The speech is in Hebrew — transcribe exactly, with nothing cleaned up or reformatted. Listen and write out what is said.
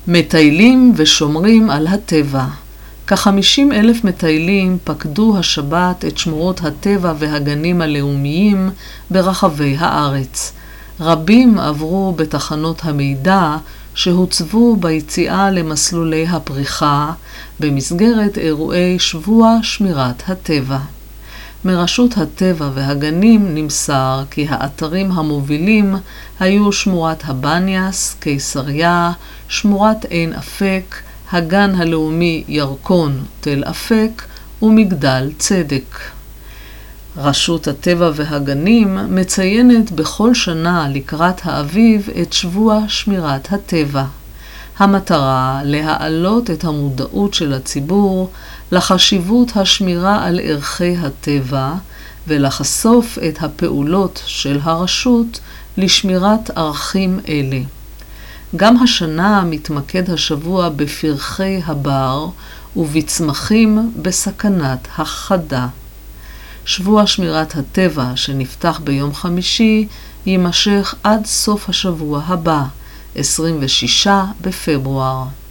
מטיילים ושומרים על הטבע. כ-חמישים אלף מטיילים פקדו השבת את שמורות הטבע והגנים הלאומיים ברחבי הארץ. רבים עברו בתחנות המידע שהוצבו ביציאה למסלולי הפריחה במסגרת אירועי שבוע שמירת הטבע. מרשות הטבע והגנים נמסר כי האתרים המובילים היו שמורת הבניאס, קיסריה, שמורת עין אפק, הגן הלאומי ירקון תל אפק ומגדל צדק. רשות הטבע והגנים מציינת בכל שנה לקראת האביב את שבוע שמירת הטבע. המטרה להעלות את המודעות של הציבור לחשיבות השמירה על ערכי הטבע ולחשוף את הפעולות של הרשות לשמירת ערכים אלה. גם השנה מתמקד השבוע בפרחי הבר ובצמחים בסכנת הכחדה. שבוע שמירת הטבע שנפתח ביום חמישי יימשך עד סוף השבוע הבא, עשרים ושישה בפברואר.